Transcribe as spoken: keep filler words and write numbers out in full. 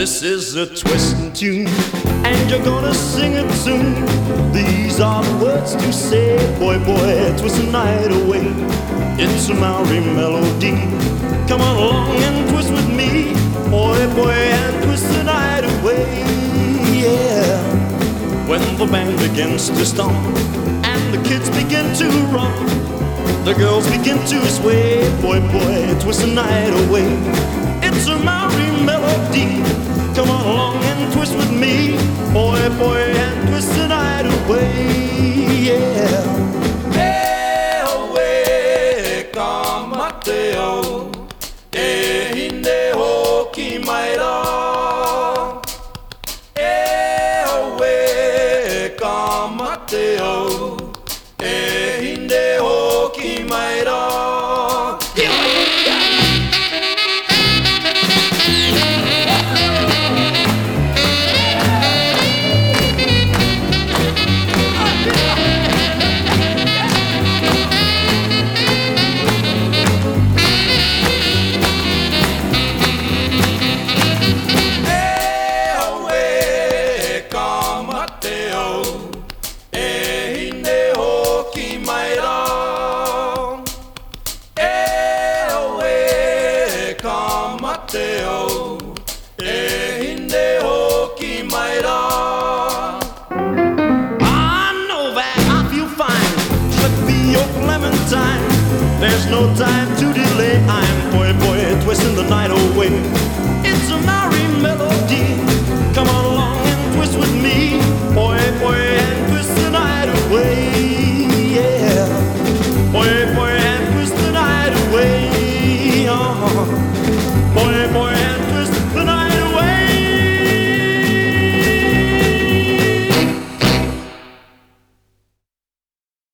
This is a twisting tune, and you're gonna sing it soon. These are the words to say, boy, boy, twist the night away. It's a Maori melody. Come on along and twist with me, boy, boy, and twist the night away. Yeah. When the band begins to stomp and the kids begin to romp, the girls begin to sway, boy, boy, twist the night away. It's a Maori melody. Come on along and twist with me, boy, boy, and twist the night away, yeah. E oe ka mateo, e hine hoki mai rā. E oe ka mateo, e hine hoki mai rā. Mateo, e hine hoki mai rā. I know that I feel fine, should be your clementine. There's no time to delay, I'm boy, boy, twisting the night away. It's a